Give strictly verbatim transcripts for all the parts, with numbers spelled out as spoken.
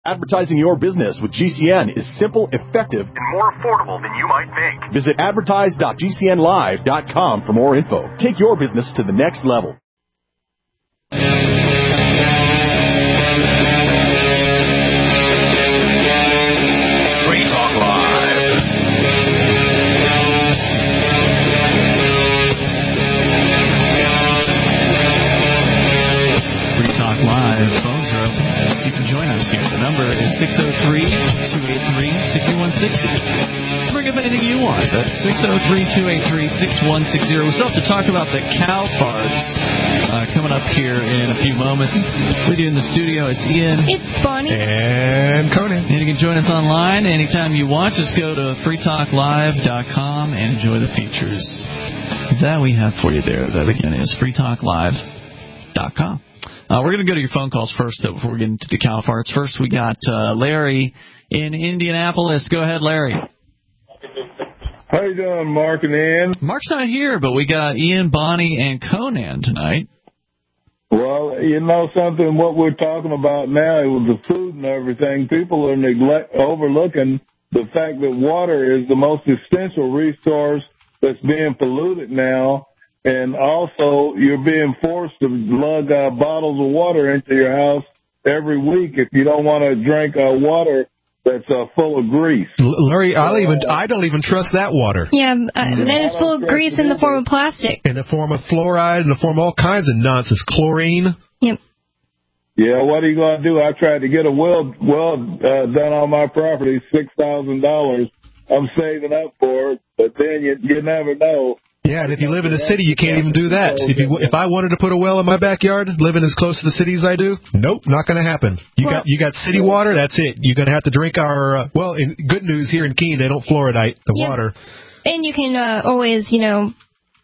Advertising your business with G C N is simple, effective, and more affordable than you might think. Visit advertise dot g c n live dot com for more info. Take your business to the next level. Free Talk Live. Free Talk Live. Phones are open. You can join us here. The number is six oh three, two eight three, six one six oh. Bring up anything you want. That's six oh three, two eight three, six one six oh. We still have to talk about the cow farts uh, coming up here in a few moments. With you in the studio, it's Ian. It's Bonnie. And Conan. And you can join us online anytime you want. Just go to free talk live dot com and enjoy the features that we have for you there. That, again, is free talk live dot com. Uh, we're going to go to your phone calls first, though, before we get into the cow farts. First, we got uh, Larry in Indianapolis. Go ahead, Larry. How you doing, Mark and Ian? Mark's not here, but we got Ian, Bonnie, and Conan tonight. Well, you know something, what we're talking about now with the food and everything, people are neglect overlooking the fact that water is the most essential resource that's being polluted now. And also, you're being forced to lug uh, bottles of water into your house every week if you don't want to drink uh, water that's uh, full of grease. Larry, I don't even I don't even trust that water. Yeah, uh, then it's full of grease in the form of plastic. In the form of fluoride, in the form of all kinds of nonsense, chlorine. Yep. Yeah, what are you going to do? I tried to get a well well uh, done on my property, six thousand dollars. I'm saving up for it, but then you you never know. Yeah, and if you live in the city, you can't even do that. If you if I wanted to put a well in my backyard, living as close to the city as I do, nope, not going to happen. You well, got you got city water, that's it. You're going to have to drink our uh, well. In, good news here in Keene, they don't fluoridate the yeah. water. And you can uh, always, you know,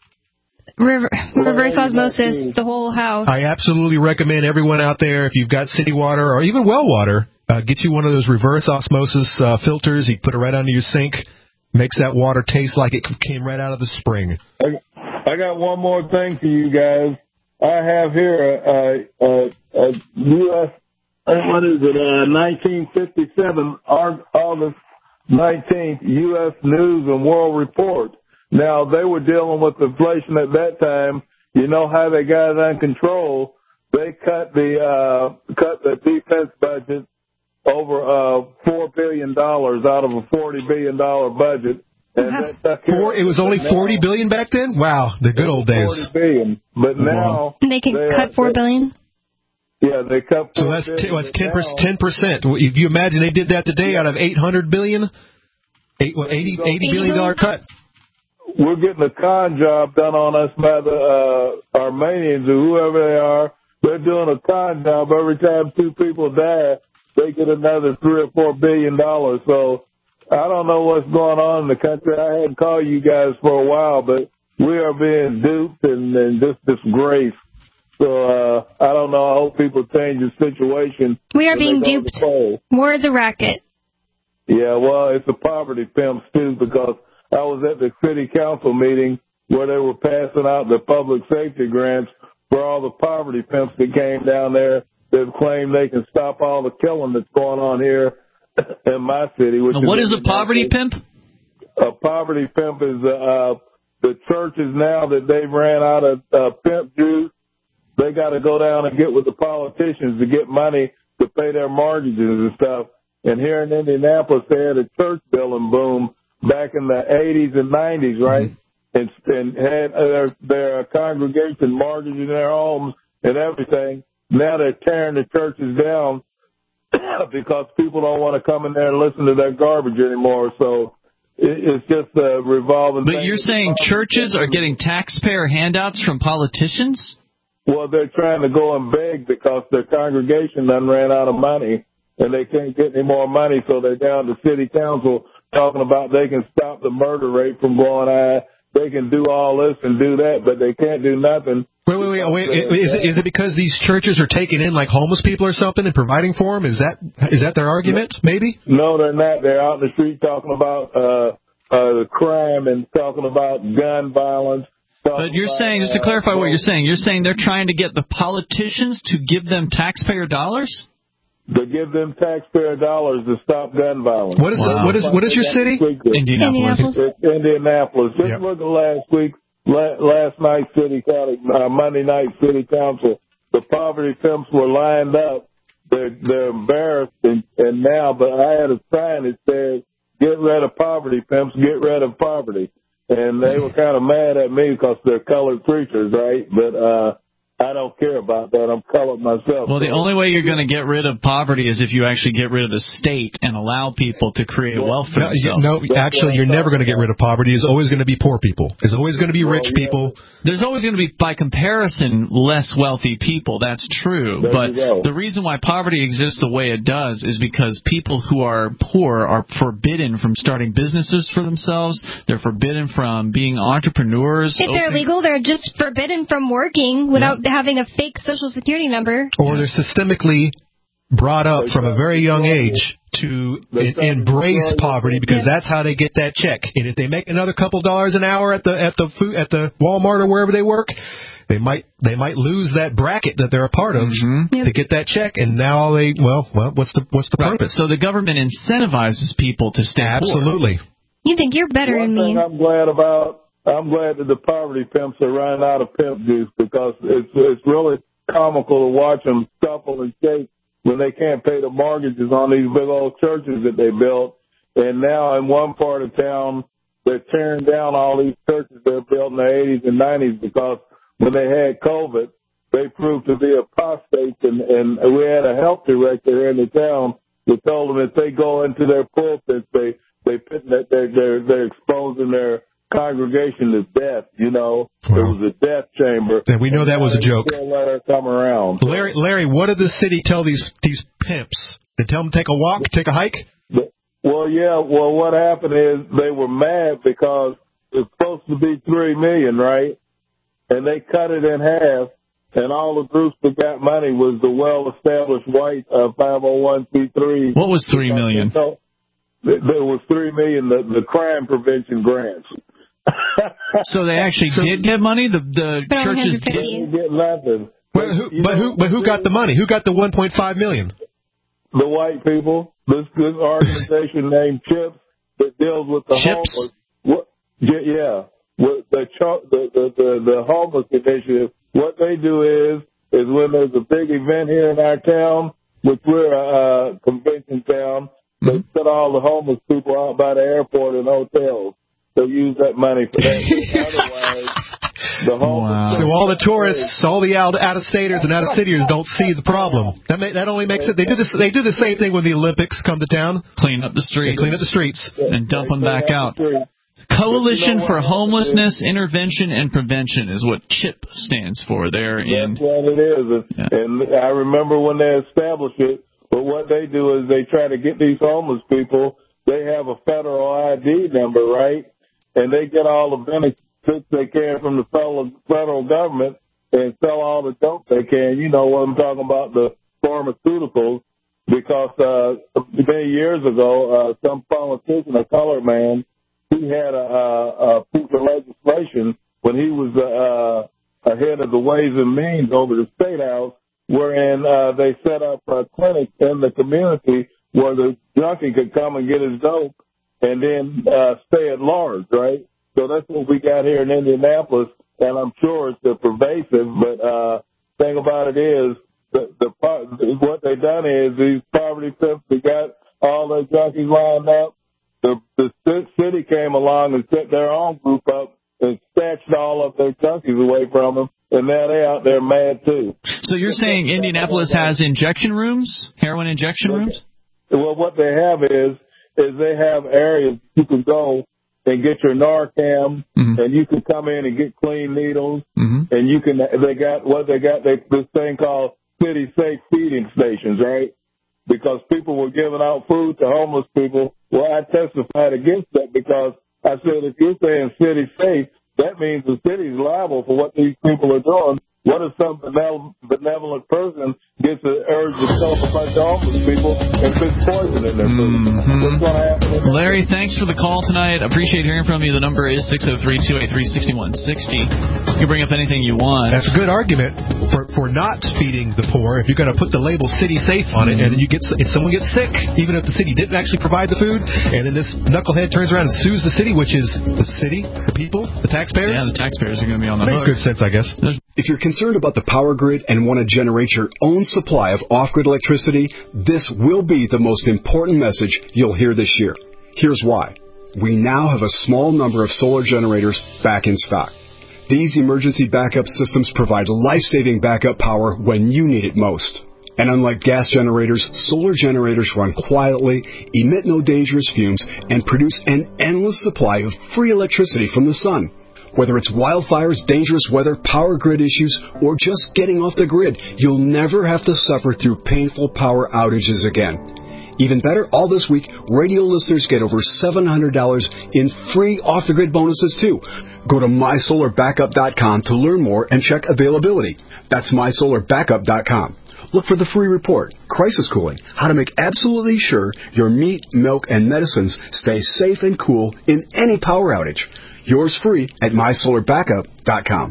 river, reverse osmosis the whole house. I absolutely recommend everyone out there, if you've got city water or even well water, uh, get you one of those reverse osmosis uh, filters. You put it right under your sink. Makes that water taste like it came right out of the spring. I, I got one more thing for you guys. I have here a, a, a U S, what is it, uh, nineteen fifty-seven, August nineteenth, U S News and World Report. Now, they were dealing with inflation at that time. You know how they got it under control. They cut the, uh, cut the defense budget over uh, four billion dollars out of a forty billion dollars budget. And that Four, it was only forty billion dollars back then? Wow, the good old days. forty billion dollars. But now... And they can they, cut four billion dollars? Yeah, they cut So that's t- what's ten percent. If you imagine they did that today out of eight hundred billion dollars, eight, what, eighty, eighty billion dollars cut. We're getting a con job done on us by the uh, Armenians or whoever they are. They're doing a con job every time two people die. They get another three or four billion dollars. So I don't know what's going on in the country. I hadn't called you guys for a while, but we are being duped and, and just disgraced. So uh, I don't know. I hope people change the situation. We are being duped. We're the racket. Yeah, well, it's the poverty pimps too, because I was at the city council meeting where they were passing out the public safety grants for all the poverty pimps that came down there. They've claimed they can stop all the killing that's going on here in my city. Which now, what is, is a poverty pimp? A poverty pimp is uh, the churches now that they've ran out of uh, pimp juice. They got to go down and get with the politicians to get money to pay their mortgages and stuff. And here in Indianapolis, they had a church building boom back in the eighties and nineties, right? Mm-hmm. And, and had their, their congregation mortgaging their homes and everything. Now they're tearing the churches down because people don't want to come in there and listen to their garbage anymore. So it, it's just a revolving But thing. You're saying churches are getting taxpayer handouts from politicians? Well, they're trying to go and beg because their congregation done ran out of money, and they can't get any more money, so they're down to city council talking about they can stop the murder rate from going high. They can do all this and do that, but they can't do nothing. Wait, wait, wait. wait. Is, it, is it because these churches are taking in, like, homeless people or something and providing for them? Is that is that their argument, maybe? No, they're not. They're out in the street talking about uh, uh, crime and talking about gun violence. But you're about, saying, just to clarify uh, what you're saying, you're saying they're trying to get the politicians to give them taxpayer dollars? to give them taxpayer dollars to stop gun violence. What is wow. this? What is what is your city? Indianapolis. It's Indianapolis. Just yep. look at last week, last night's city county, uh, Monday night city council. The poverty pimps were lined up. They're they're embarrassed, and, and now, but I had a sign that said, "Get rid of poverty pimps. Get rid of poverty." And they were kind of mad at me because they're colored preachers, right? But uh I don't care about that. I'm colored myself. Well, the only way you're going to get rid of poverty is if you actually get rid of the state and allow people to create wealth for no, themselves. No, actually, you're never going to get rid of poverty. There's always going to be poor people. There's always going to be rich people. There's always going to be, by comparison, less wealthy people. That's true. There but the reason why poverty exists the way it does is because people who are poor are forbidden from starting businesses for themselves. They're forbidden from being entrepreneurs. If they're legal, they're just forbidden from working without yeah. having a fake social security number. Or they're systemically brought up from a very young age to in, embrace poverty because yeah. that's how they get that check. And if they make another couple dollars an hour at the at the food at the Walmart or wherever they work, they might they might lose that bracket that they're a part of mm-hmm. to yep. get that check. And now they well well what's the what's the right. purpose? So the government incentivizes people to stay absolutely. poor. You think you're better One than me? Thing I'm glad about. I'm glad that the poverty pimps are running out of pimp juice because it's it's really comical to watch them scuffle and shake when they can't pay the mortgages on these big old churches that they built. And now in one part of town, they're tearing down all these churches they built in the eighties and nineties because when they had COVID, they proved to be apostates. And, and we had a health director here in the town who told them if they go into their pulpits, they they put that they're they're, they're exposing their congregation to death, you know. Well, it was a death chamber. And we know that was a joke. Still let her come around. Larry, Larry, what did the city tell these these pimps? They tell them to take a walk, take a hike? Well, yeah. Well, what happened is they were mad because it's supposed to be three million, right? And they cut it in half. And all the groups that got money was the well-established white uh, five oh one c three. What was three million? So, there was three million the, the crime prevention grants. So they actually so, did get money. The the churches didn't get nothing. But who, but who but who got the money? Who got the one point five million? The white people. This this organization named CHIPS that deals with the CHIPS? homeless. What, yeah, with the, the the the the homeless initiative. What they do is is when there's a big event here in our town, which we're a uh, convention town. They mm-hmm. put all the homeless people out by the airport and hotels. They use that money for that. Otherwise, the homeless. Wow. So all the tourists, all the out out of staters and out of cityers don't see the problem. That may, that only makes it. They do this. They do the same thing when the Olympics come to town. Clean up the streets. They clean up the streets and dump them back out. Coalition for Homelessness Intervention and Prevention is what CHIP stands for. There in. That's what it is, yeah. And I remember when they established it. But what they do is they try to get these homeless people. They have a federal I D number, right? And they get all the benefits they can from the federal, federal government and sell all the dope they can. You know what I'm talking about, the pharmaceuticals. Because uh, many years ago, uh, some politician, a colored man, he had a, a, a piece of legislation when he was uh, ahead of the Ways and Means over the State House, wherein uh, they set up a clinic in the community where the junkie could come and get his dope and then uh, stay at large, right? So that's what we got here in Indianapolis, and I'm sure it's pervasive, but uh thing about it is the, the what they done is these poverty pimps, they got all their junkies lined up. The, the city came along and set their own group up and snatched all of their junkies away from them. And now they're out there mad, too. So you're saying Indianapolis has injection rooms, heroin injection rooms? Well, what they have is is they have areas you can go and get your Narcan, mm-hmm. and you can come in and get clean needles, mm-hmm. and you can. They got what they got. They this thing called city safe feeding stations, right? Because people were giving out food to homeless people. Well, I testified against that because I said if you're saying city safe, that means the city's liable for what these people are doing What if some benevolent person gets the urge to kill a bunch of homeless people and puts poison in their food? Mm-hmm. What's going to happen? Larry, thanks for the call tonight. Appreciate hearing from you. The number is six oh three, two eight three, six one six oh. You can bring up anything you want. That's a good argument for for not feeding the poor. If you're going to put the label "city safe" on it, mm-hmm. and then you get if someone gets sick, even if the city didn't actually provide the food, and then this knucklehead turns around and sues the city, which is the city, the people, the taxpayers. Yeah, the taxpayers are going to be on the hook. Makes good sense, I guess. If you're concerned about the power grid and want to generate your own supply of off-grid electricity, this will be the most important message you'll hear this year. Here's why. We now have a small number of solar generators back in stock. These emergency backup systems provide life-saving backup power when you need it most. And unlike gas generators, solar generators run quietly, emit no dangerous fumes, and produce an endless supply of free electricity from the sun. Whether it's wildfires, dangerous weather, power grid issues, or just getting off the grid, you'll never have to suffer through painful power outages again. Even better, all this week, radio listeners get over seven hundred dollars in free off-the-grid bonuses, too. Go to my solar backup dot com to learn more and check availability. That's my solar backup dot com. Look for the free report, Crisis Cooling, how to make absolutely sure your meat, milk, and medicines stay safe and cool in any power outage. Yours free at my solar backup dot com.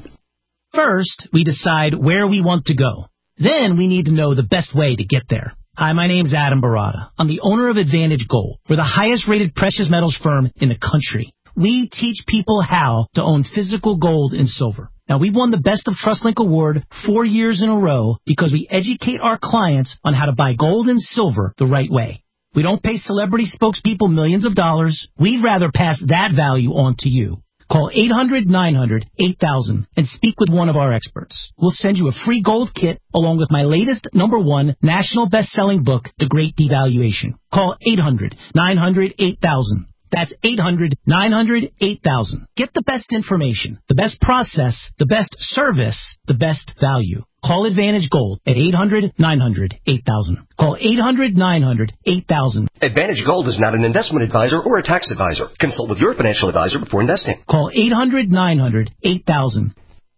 First, we decide where we want to go. Then we need to know the best way to get there. Hi, my name's Adam Barada. I'm the owner of Advantage Gold. We're the highest-rated precious metals firm in the country. We teach people how to own physical gold and silver. Now, we've won the Best of TrustLink Award four years in a row because we educate our clients on how to buy gold and silver the right way. We don't pay celebrity spokespeople millions of dollars. We'd rather pass that value on to you. Call eight hundred, nine hundred, eight thousand and speak with one of our experts. We'll send you a free gold kit along with my latest number one national best-selling book, The Great Devaluation. Call eight hundred, nine hundred, eight thousand. That's eight hundred, nine hundred, eight thousand. Get the best information, the best process, the best service, the best value. Call Advantage Gold at eight hundred, nine hundred, eight thousand. Call eight hundred, nine hundred, eight thousand. Advantage Gold is not an investment advisor or a tax advisor. Consult with your financial advisor before investing. Call eight hundred, nine hundred, eight thousand.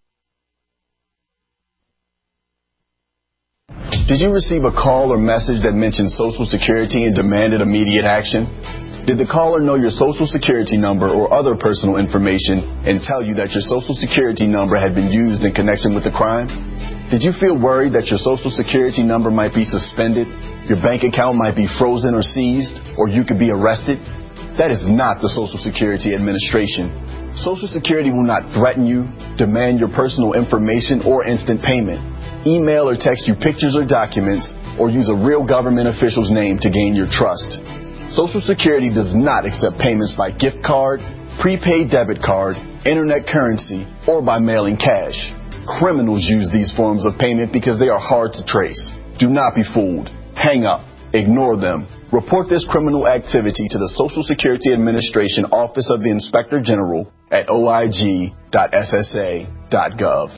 Did you receive a call or message that mentioned Social Security and demanded immediate action? Did the caller know your Social Security number or other personal information and tell you that your Social Security number had been used in connection with the crime? Did you feel worried that your Social Security number might be suspended, your bank account might be frozen or seized, or you could be arrested? That is not the Social Security Administration. Social Security will not threaten you, demand your personal information, or instant payment, email or text you pictures or documents, or use a real government official's name to gain your trust. Social Security does not accept payments by gift card, prepaid debit card, internet currency, or by mailing cash. Criminals use these forms of payment because they are hard to trace. Do not be fooled. Hang up. Ignore them. Report this criminal activity to the Social Security Administration Office of the Inspector General at o i g dot s s a dot gov.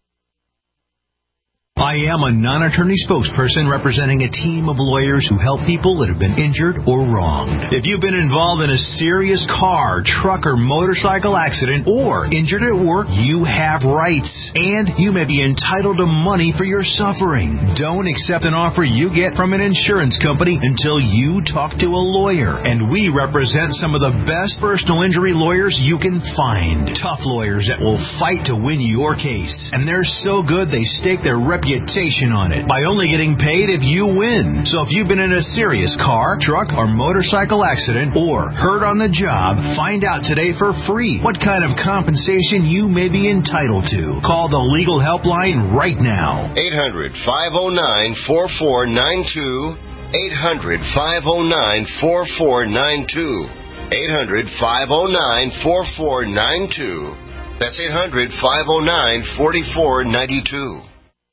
I am a non-attorney spokesperson representing a team of lawyers who help people that have been injured or wronged. If you've been involved in a serious car, truck, or motorcycle accident or injured at work, you have rights, and you may be entitled to money for your suffering. Don't accept an offer you get from an insurance company until you talk to a lawyer, and we represent some of the best personal injury lawyers you can find. Tough lawyers that will fight to win your case, and they're so good they stake their reputation on it by only getting paid if you win. So if you've been in a serious car, truck, or motorcycle accident or hurt on the job, find out today for free what kind of compensation you may be entitled to. Call the legal helpline right now. eight hundred, five oh nine, four four nine two. eight hundred, five oh nine, four four nine two. eight hundred, five oh nine, four four nine two. That's eight hundred, five oh nine, four four nine two.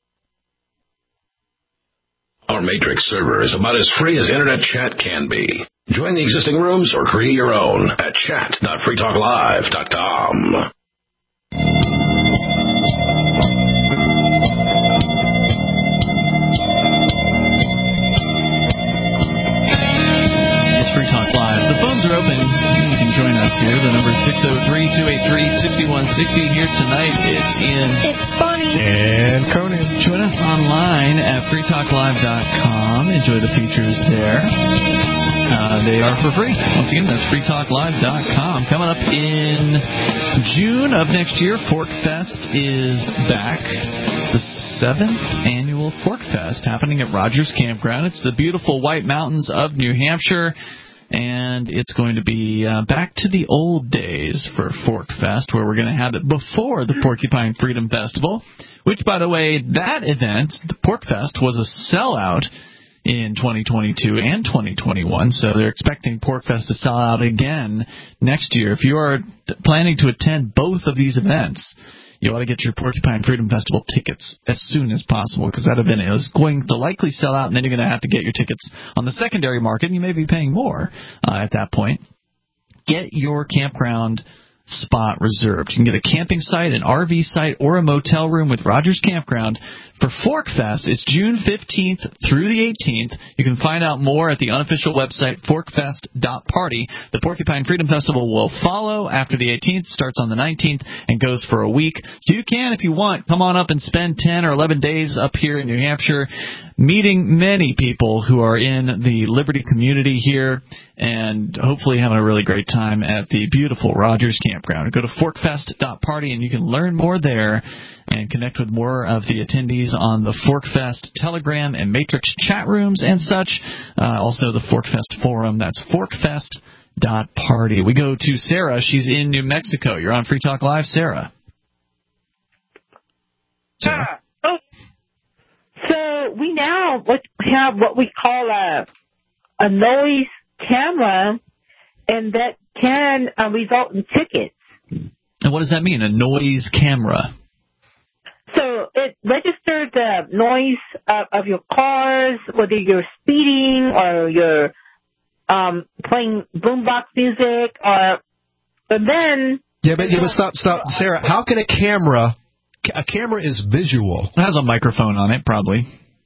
Our Matrix server is about as free as internet chat can be. Join the existing rooms or create your own at chat dot free talk live dot com. It's Free Talk Live. The phones are open. You can join us. us here. The number is six oh three, two eight three, six one six oh. Here tonight, it's Ian. It's Bonnie. And Conan. Join us online at free talk live dot com. Enjoy the features there. Uh, they are for free. Once again, that's free talk live dot com. Coming up in June of next year, Fork Fest is back. The seventh annual Fork Fest happening at Rogers Campground. It's the beautiful White Mountains of New Hampshire. And it's going to be uh, back to the old days for Fork Fest, where we're going to have it before the Porcupine Freedom Festival, which, by the way, that event, the Pork Fest, was a sellout in twenty twenty-two and twenty twenty-one, so they're expecting Pork Fest to sell out again next year. If you are planning to attend both of these events, you ought to get your Porcupine Freedom Festival tickets as soon as possible, because that event is going to likely sell out, and then you're going to have to get your tickets on the secondary market, and you may be paying more uh, at that point. Get your campground spot reserved. You can get a camping site, an R V site, or a motel room with Rogers Campground for Fork Fest. It's June fifteenth through the eighteenth. You can find out more at the unofficial website, fork fest dot party. The Porcupine Freedom Festival will follow after the eighteenth, starts on the nineteenth, and goes for a week. So you can, if you want, come on up and spend ten or eleven days up here in New Hampshire, meeting many people who are in the Liberty community here, and hopefully having a really great time at the beautiful Rogers Campground. Go to fork fest dot party, and you can learn more there and connect with more of the attendees on the ForkFest Telegram and Matrix chat rooms and such. Uh, also the ForkFest forum. That's fork fest dot party. We go to Sarah. She's in New Mexico. You're on Free Talk Live, Sarah. Sarah. Uh, oh. So we now have what we call a, a noise camera, and that can uh, result in tickets. And what does that mean, a noise camera? So it registers the noise of, of your cars, whether you're speeding or you're um, playing boombox music, or and then yeah, but yeah, but stop, stop, Sarah. How can a camera? A camera is visual. It has a microphone on it, probably.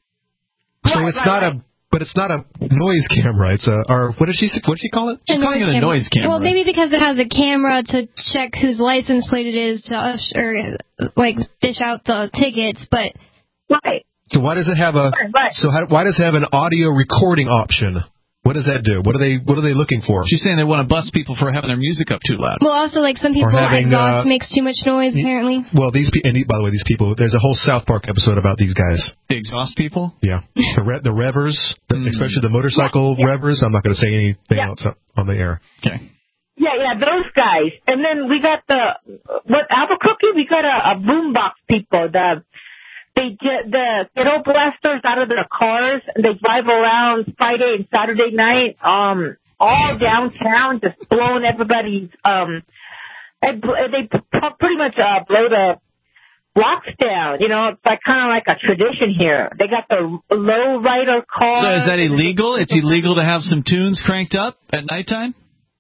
So right, it's right, not right. a. But it's not a noise camera. It's a, or what did she what did she call it? She's calling it a noise camera. Well, maybe because it has a camera to check whose license plate it is to ush, or like dish out the tickets. But right. So why does it have a? Right, right. So how, why does it have an audio recording option? What does that do? What are they What are they looking for? She's saying they want to bust people for having their music up too loud. Well, also like some people, having, exhaust uh, makes too much noise. Apparently. Well, these people. And by the way, these people. There's a whole South Park episode about these guys. The exhaust people. Yeah, the re- the revvers, the, mm. especially the motorcycle yeah, yeah. revvers. I'm not going to say anything yeah. else on the air. Okay. Yeah, yeah, those guys. And then we got the what Albuquerque. We got a, a boombox people. The They get the ghetto blasters out of their cars, and they drive around Friday and Saturday night, um, all downtown, just blowing everybody's, um, and they pretty much, uh, blow the blocks down. You know, it's like kind of like a tradition here. They got the low rider cars. So is that illegal? It's illegal to have some tunes cranked up at nighttime?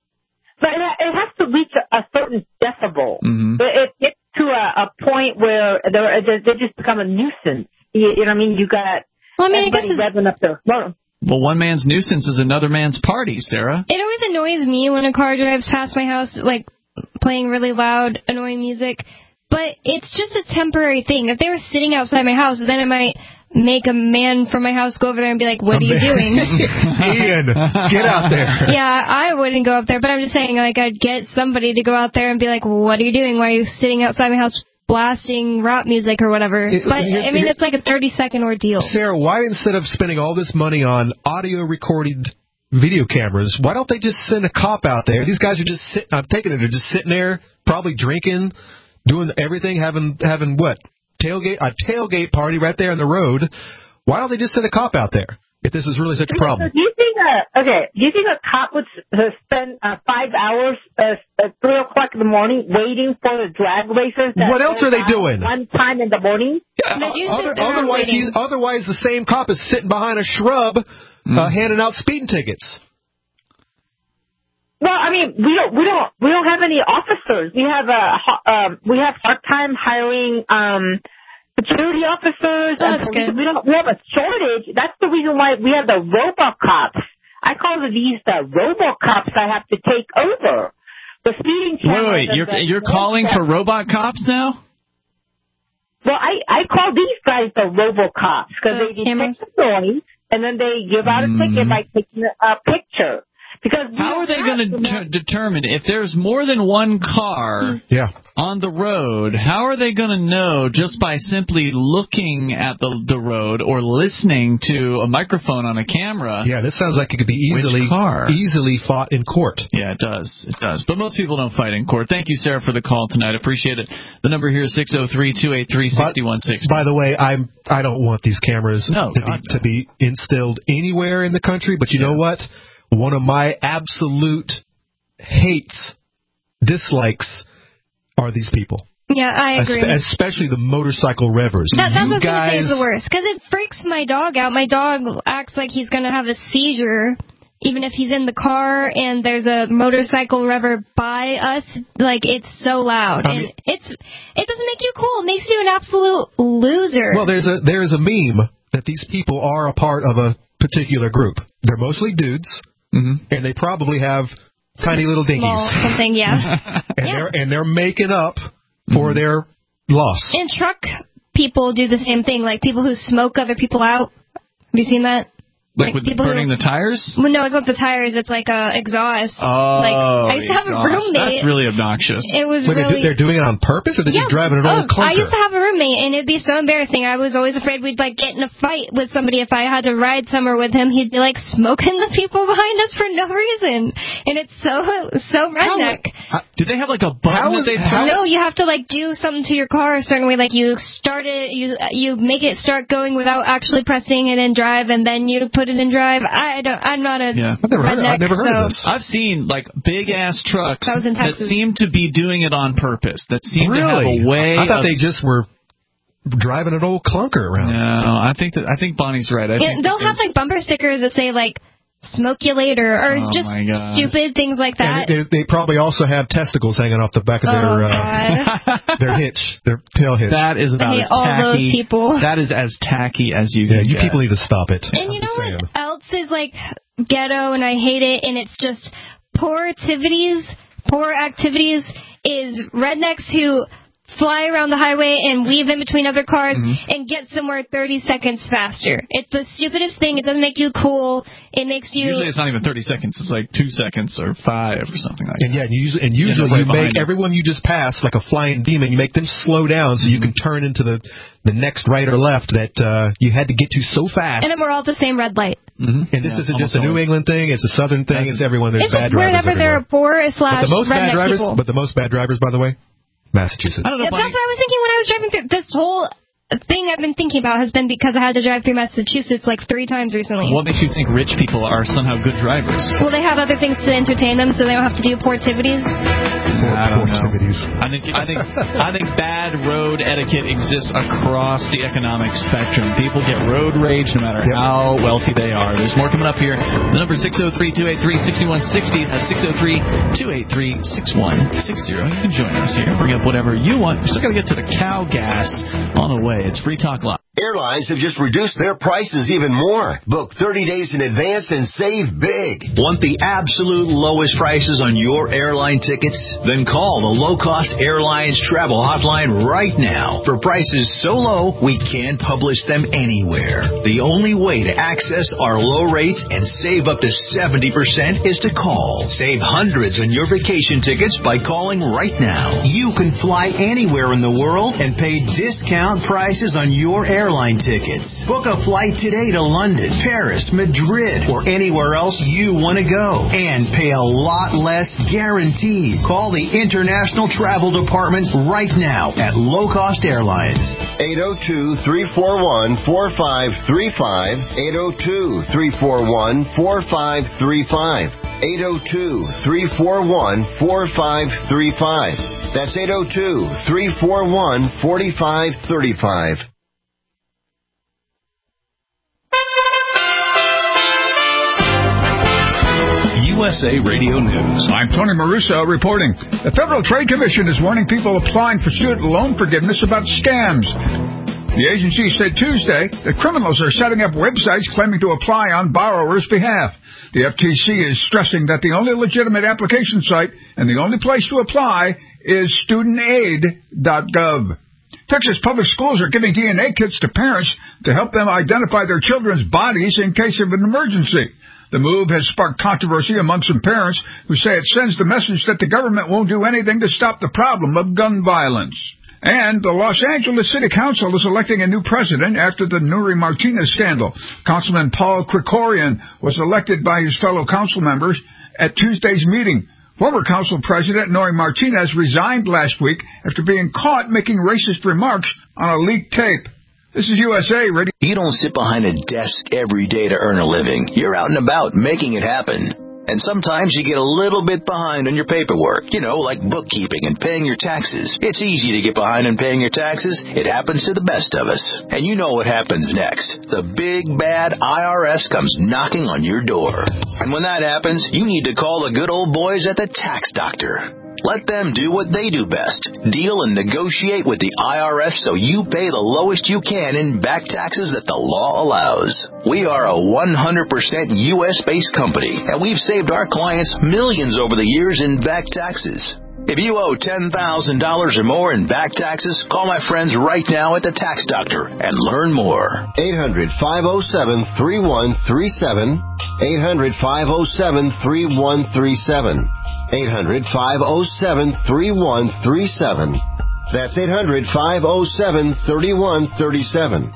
But it, it has to reach a, a certain decibel. Mm-hmm. It, it gets to a, a point where they're, they just become a nuisance. You, you know what I mean? You got well, I mean, everybody revving up their motor. Well, one man's nuisance is another man's party, Sarah. It always annoys me when a car drives past my house, like, playing really loud, annoying music. But it's just a temporary thing. If they were sitting outside my house, then it might make a man from my house go over there and be like, what a are you man. doing? Ian, get out there. Yeah, I wouldn't go up there, but I'm just saying, like, I'd get somebody to go out there and be like, what are you doing? Why are you sitting outside my house blasting rap music or whatever? It, but, I mean, it's like a thirty-second ordeal. Sarah, why instead of spending all this money on audio-recorded video cameras, why don't they just send a cop out there? These guys are just sitting, I'm taking it, they're just sitting there, probably drinking, doing everything, having, having what? Tailgate, a tailgate party right there on the road. Why don't they just send a cop out there if this is really such a problem? Do you think a, okay, do you think a cop would uh, spend uh, five hours uh, at three o'clock in the morning waiting for the drag racers? What else are they doing? One time in the morning? Yeah, uh, other, otherwise, he's, otherwise, the same cop is sitting behind a shrub mm. uh, handing out speeding tickets. Well, I mean, we don't, we don't, we don't have any officers. We have a, um, we have hard time hiring um, security officers. Oh, that's good. We don't, we have a shortage. That's the reason why we have the RoboCops. I call these the RoboCops that have to take over. The speeding Wait, cameras. wait, you're, the, you're calling for robot cops now? Well, I, I call these guys the RoboCops because The they cameras? detect the noise and then they give out a Mm. ticket by taking a picture. Because How are they going to ter- determine if there's more than one car yeah. on the road? How are they going to know just by simply looking at the the road or listening to a microphone on a camera? Yeah, this sounds like it could be easily Which car? easily fought in court. Yeah, it does. It does. But most people don't fight in court. Thank you, Sarah, for the call tonight. Appreciate it. The number here is six oh three, two eight three, six one six zero. By the way, I'm I don't want these cameras No, to God, be to be instilled anywhere in the country. But you Yeah. know what? One of my absolute hates, dislikes, are these people. Yeah, I agree. Espe- especially the motorcycle revvers. That, that's you what I was guys, gonna say is the worst because it freaks my dog out. My dog acts like he's gonna have a seizure, even if he's in the car and there's a motorcycle rever by us. Like it's so loud, I mean, and it's it doesn't make you cool. It makes you an absolute loser. Well, there's a there's a meme that these people are a part of a particular group. They're mostly dudes, mm-hmm. and they probably have tiny little dinghies. Small something, yeah. and yeah. they're and they're making up for mm-hmm. their loss. And truck people do the same thing, like people who smoke other people out. Have you seen that? Like, like with burning who, the tires? Well, no, it's not the tires. It's like a exhaust. Oh, like I used to have exhaust. a roommate. That's really obnoxious. It was Wait, really. They're, do, they're doing it on purpose, or they're yeah. just driving an oh, old clunker? I used to have a roommate, and it'd be so embarrassing. I was always afraid we'd like get in a fight with somebody if I had to ride somewhere with him. He'd be like smoking the people behind us for no reason, and it's so so redneck. How, do they have like a button that they press? No, you have to like do something to your car a certain way. Like you start it, you you make it start going without actually pressing it in drive, and then you put it in drive. I don't. I'm not a yeah. I've never, redneck, heard, I've never heard so. of this. I've seen like big ass trucks that, that seem to be doing it on purpose. That seem really? to have a way. I thought of, they just were driving an old clunker around. No, I think that I think Bonnie's right. I yeah, think they'll have like bumper stickers that say like "Smokulator" or oh just stupid things like that. And they, they probably also have testicles hanging off the back of their oh, uh, their hitch, their tail hitch. That is about I hate as all tacky. those people. That is as tacky as you yeah, can you get. people need to stop it. And you I'm know what saying. else is like ghetto, and I hate it, and it's just poor activities. Poor activities is rednecks who fly around the highway and weave in between other cars mm-hmm. and get somewhere thirty seconds faster. It's the stupidest thing. It doesn't make you cool. It makes you... Usually it's not even thirty seconds. It's like two seconds or five or something like and that. Yeah, and usually, and usually right you make them. everyone you just pass like a flying demon. You make them slow down so mm-hmm. you can turn into the, the next right or left that uh, you had to get to so fast. And then we're all at the same red light. Mm-hmm. And this yeah, isn't just a New always. England thing. It's a Southern thing. That's it's everyone. There's bad it's drivers wherever there are poor slash but the most bad redneck drivers, people. But the most bad drivers, by the way, Massachusetts. I don't know, yeah, that's what I was thinking when I was driving through. This whole thing I've been thinking about has been because I had to drive through Massachusetts like three times recently. What makes you think rich people are somehow good drivers? Well, they have other things to entertain them, so they don't have to do portivities. I don't know. Portivities. I think I think I think bad road etiquette exists across the economic spectrum. People get road rage no matter yep. how wealthy they are. There's more coming up here. The number is six oh three, two eight three, six one six oh. That's six oh three, two eight three, six one six oh. You can join us here. Bring up whatever you want. We're still got to get to the cow gas on the way. It's Free Talk Live. Airlines have just reduced their prices even more. Book thirty days in advance and save big. Want the absolute lowest prices on your airline tickets? Then call the Low Cost Airlines Travel Hotline right now. For prices so low, we can't publish them anywhere. The only way to access our low rates and save up to seventy percent is to call. Save hundreds on your vacation tickets by calling right now. You can fly anywhere in the world and pay discount prices on your airline airline tickets. Book a flight today to London, Paris, Madrid, or anywhere else you want to go. And pay a lot less guaranteed. Call the International Travel Department right now at Low Cost Airlines. eight oh two, three four one, four five three five. eight oh two, three four one, four five three five. eight oh two, three four one, four five three five. That's eight oh two, three four one, four five three five. U S A Radio News. I'm Tony Maruso reporting. The Federal Trade Commission is warning people applying for student loan forgiveness about scams. The agency said Tuesday that criminals are setting up websites claiming to apply on borrowers' behalf. The F T C is stressing that the only legitimate application site and the only place to apply is student aid dot gov. Texas public schools are giving D N A kits to parents to help them identify their children's bodies in case of an emergency. The move has sparked controversy among some parents who say it sends the message that the government won't do anything to stop the problem of gun violence. And the Los Angeles City Council is electing a new president after the Nury Martinez scandal. Councilman Paul Krikorian was elected by his fellow council members at Tuesday's meeting. Former council president Nury Martinez resigned last week after being caught making racist remarks on a leaked tape. This is U S A Radio. You don't sit behind a desk every day to earn a living. You're out and about making it happen. And sometimes you get a little bit behind on your paperwork, you know, like bookkeeping and paying your taxes. It's easy to get behind on paying your taxes. It happens to the best of us. And you know what happens next. The big, bad I R S comes knocking on your door. And when that happens, you need to call the good old boys at the Tax Doctor. Let them do what they do best. Deal and negotiate with the I R S so you pay the lowest you can in back taxes that the law allows. We are a one hundred percent U S-based company, and we've saved our clients millions over the years in back taxes. If you owe ten thousand dollars or more in back taxes, call my friends right now at the Tax Doctor and learn more. eight hundred, five oh seven, three one three seven. eight hundred, five oh seven, three one three seven. eight hundred, five oh seven, three one three seven. That's eight hundred, five oh seven, three one three seven.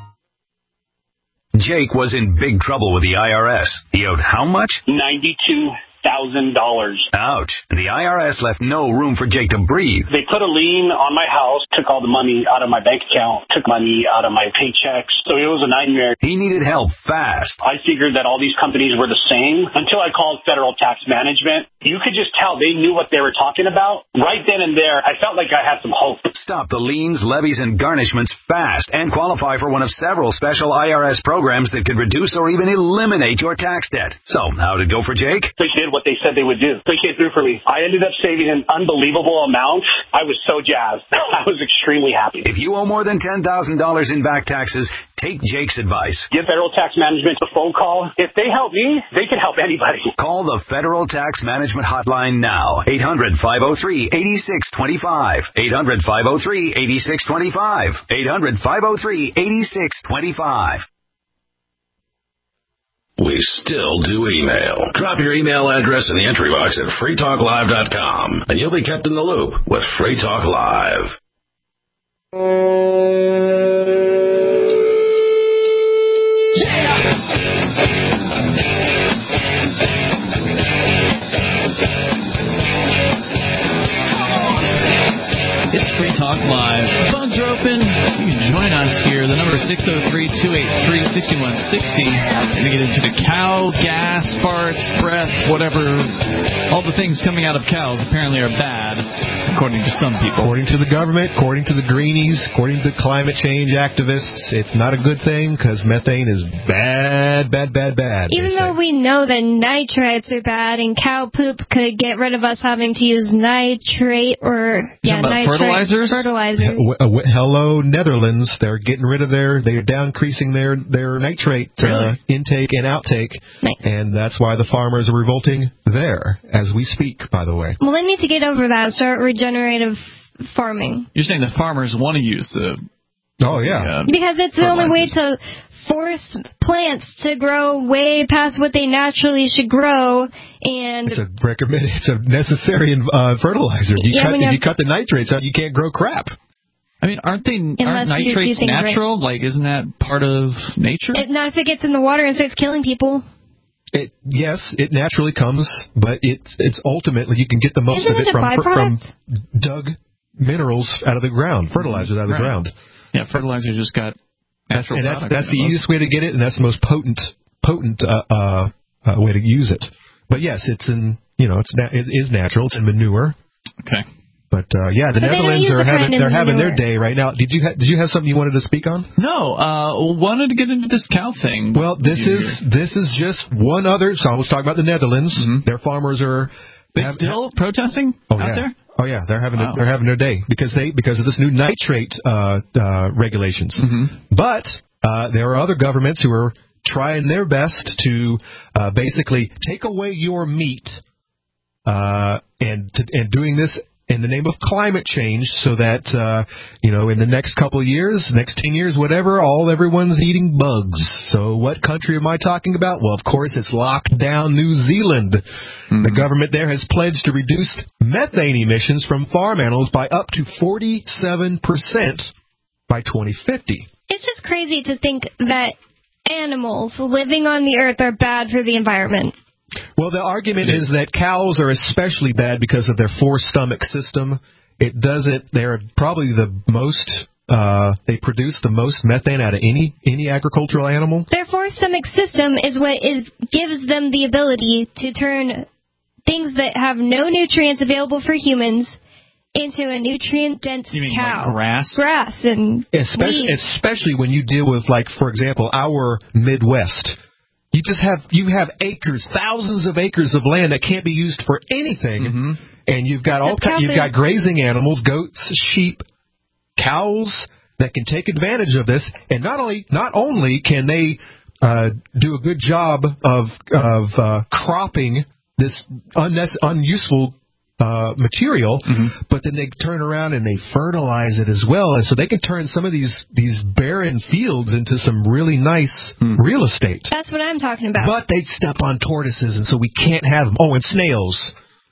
Jake was in big trouble with the I R S. He owed how much? ninety-two thousand dollars. Ouch. The I R S left no room for Jake to breathe. They put a lien on my house, took all the money out of my bank account, took money out of my paychecks. So it was a nightmare. He needed help fast. I figured that all these companies were the same until I called Federal Tax Management. You could just tell they knew what they were talking about. Right then and there, I felt like I had some hope. Stop the liens, levies, and garnishments fast and qualify for one of several special I R S programs that could reduce or even eliminate your tax debt. So, how'd it go for Jake? They did what they said they would do. They came through for me. I ended up saving an unbelievable amount. I was so jazzed. I was extremely happy. If you owe more than ten thousand dollars in back taxes, take Jake's advice. Give Federal Tax Management a phone call. If they help me, they can help anybody. Call the Federal Tax Management Hotline now. eight hundred, five oh three, eight six two five. eight hundred, five oh three, eight six two five. eight hundred, five oh three, eight six two five. We still do email. Drop your email address in the entry box at free talk live dot com, and you'll be kept in the loop with Free Talk Live. It's Free Talk Live. Phones are open. You can join us here. The number is six oh three, two eight three, six one six oh. And to get into the cow, gas, farts, breath, whatever. All the things coming out of cows apparently are bad, according to some people. According to the government, according to the greenies, according to the climate change activists, it's not a good thing because methane is bad, bad, bad, bad. Even though we know that nitrates are bad and cow poop could get rid of us having to use nitrate or yeah, nitrate. Fertilizers? Fertilizers. Uh, hello, Netherlands. They're getting rid of their, they're down increasing their, their nitrate uh, intake and outtake. Nice. And that's why the farmers are revolting there as we speak, by the way. Well, they need to get over that and start regenerative farming. You're saying the farmers want to use the... Oh, yeah. Uh, because it's the only way to force plants to grow way past what they naturally should grow, and it's a recommended, it's a necessary uh, fertilizer. You yeah, cut, if have, you cut the nitrates out, you can't grow crap. I mean, aren't they aren't nitrates natural? Right. Like, isn't that part of nature? It, not if it gets in the water and starts killing people. It, yes, it naturally comes, but it's it's ultimately you can get the most Isn't of it, it from from dug minerals out of the ground, fertilizers out of the right. ground. Yeah, fertilizer just got natural and that's products. That's the easiest way to get it, and that's the most potent potent uh, uh, uh, way to use it. But yes, it's in you know it's na- it is natural. It's in manure. Okay. But uh, yeah, the but Netherlands are the having they're having manure. their day right now. Did you ha- did you have something you wanted to speak on? No, uh, wanted to get into this cow thing. Well, this is hear? this is just one other. So I was talking about the Netherlands. Mm-hmm. Their farmers are they have, still protesting oh, out yeah. there. Oh yeah, they're having Wow. a, they're having their day because they because of this new nitrate uh, uh, regulations. Mm-hmm. But uh, there are other governments who are trying their best to uh, basically take away your meat uh, and to, and doing this in the name of climate change, so that uh, you know, in the next couple of years, next ten years, whatever, all everyone's eating bugs. So, what country am I talking about? Well, of course, it's locked down New Zealand. Mm-hmm. The government there has pledged to reduce methane emissions from farm animals by up to forty-seven percent by twenty fifty. It's just crazy to think that animals living on the earth are bad for the environment. Well, the argument is that cows are especially bad because of their four-stomach system. It doesn't. They're probably the most. Uh, they produce the most methane out of any any agricultural animal. Their four-stomach system is what is gives them the ability to turn things that have no nutrients available for humans into a nutrient-dense You mean cow. like grass? Grass and Especially, weeds. especially when you deal with, like, for example, our Midwest. You just have you have acres, thousands of acres of land that can't be used for anything, mm-hmm. and you've got all That's you've got grazing animals, goats, sheep, cows that can take advantage of this. And not only not only can they uh, do a good job of of uh, cropping this unnecess- unuseful uh, material, mm-hmm. but then they turn around and they fertilize it as well, and so they can turn some of these these barren fields into some really nice mm. real estate. That's what I'm talking about. But they'd step on tortoises, and so we can't have them. Oh, and snails.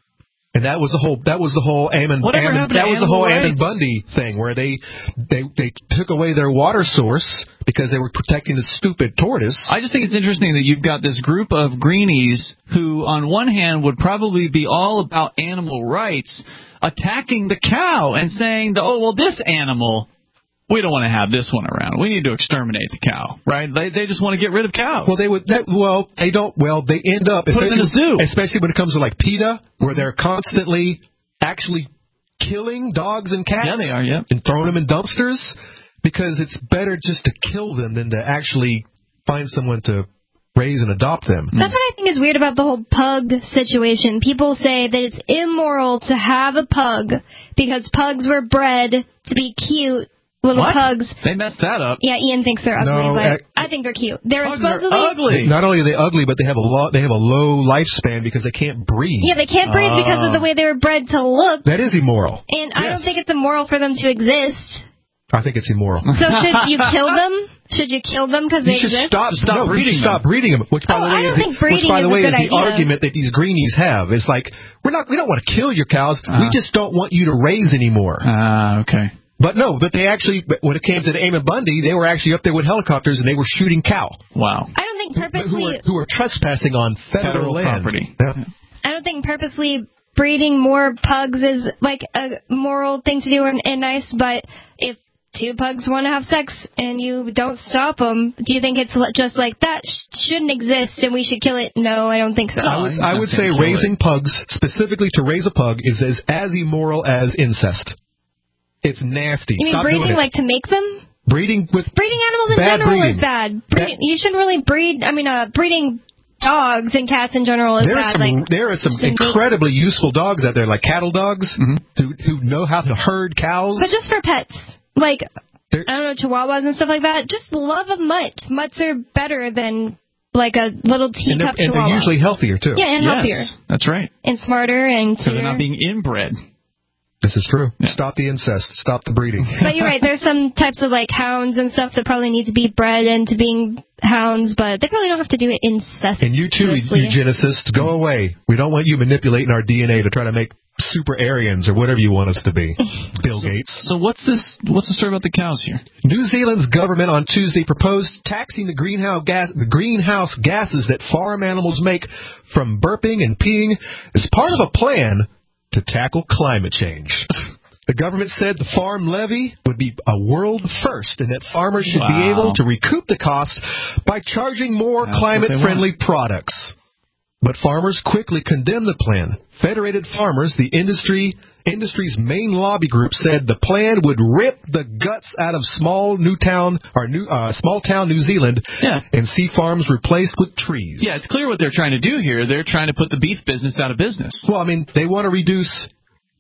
And that was the whole. That was the whole Ammon. Whatever Ammon happened to that was the whole Ammon animal Bundy thing, where they, they they took away their water source because they were protecting the stupid tortoise. I just think it's interesting that you've got this group of greenies who, on one hand, would probably be all about animal rights, attacking the cow and saying, "Oh, well, this animal, we don't want to have this one around. We need to exterminate the cow." Right? They they just want to get rid of cows. Well, they would. That, well, they don't. Well, they end up put them in a zoo, especially when it comes to like PETA, where they're constantly actually killing dogs and cats. Yeah, they are. Yeah, and throwing them in dumpsters because it's better just to kill them than to actually find someone to raise and adopt them. That's what I think is weird about the whole pug situation. People say that it's immoral to have a pug because pugs were bred to be cute. Little what? pugs. They messed that up. Yeah, Ian thinks they're ugly, no, but ac- I think they're cute. They're pugs supposedly are ugly. Not only are they ugly, but they have a lo- they have a low lifespan because they can't breathe. Yeah, they can't breathe uh, because of the way they were bred to look. That is immoral. And yes. I don't think it's immoral for them to exist. I think it's immoral. So should you kill them? Should you kill them because they you should exist? Stop, stop no, breeding you should stop them. breeding them. Which, by oh, the way, I don't is think the, which, breeding by the is way, a good is the idea. argument that these greenies have. It's like we're not, we don't want to kill your cows. Uh-huh. We just don't want you to raise anymore. Ah, uh, okay. But no, but they actually, when it came to the Ammon Bundy, they were actually up there with helicopters and they were shooting cow. Wow. I don't think purposely who were, who were trespassing on federal, federal land. property. Yeah. I don't think purposely breeding more pugs is like a moral thing to do and, and nice, but if two pugs want to have sex and you don't stop them, do you think it's just like that sh- shouldn't exist and we should kill it? No, I don't think so. I would, I would say raising pugs, specifically to raise a pug, is as, as immoral as incest. It's nasty. You mean Stop breeding, doing it. like to make them? Breeding with breeding animals in bad general breeding. is bad. Breeding, you shouldn't really breed. I mean, uh, breeding dogs and cats in general is there bad. Are some, like, there are some incredibly make... useful dogs out there, like cattle dogs, mm-hmm. who who know how to herd cows. But just for pets, like They're... I don't know, chihuahuas and stuff like that. Just love a mutt. Mutts are better than like a little teacup and they're, and chihuahua. And they're usually healthier too. Yeah, and yes, healthier. That's right. And smarter and cuter. So they're not being inbred. This is true. Yeah. Stop the incest. Stop the breeding. But you're right. There's some types of like hounds and stuff that probably need to be bred into being hounds, but they probably don't have to do it incessantly. And you too, eugenicists, go away. We don't want you manipulating our D N A to try to make super Aryans or whatever you want us to be. Bill so, Gates. So what's this? What's the story about the cows here? New Zealand's government on Tuesday proposed taxing the greenhouse gas, the greenhouse gases that farm animals make from burping and peeing as part of a plan to tackle climate change. The government said the farm levy would be a world first and that farmers should wow. be able to recoup the cost by charging more That's climate-friendly products. But farmers quickly condemned the plan. Federated Farmers, the industry industry's main lobby group, said the plan would rip the guts out of small new town or new uh, small town New Zealand yeah. and see farms replaced with trees. Yeah, it's clear what they're trying to do here. They're trying to put the beef business out of business. Well, I mean, they want to reduce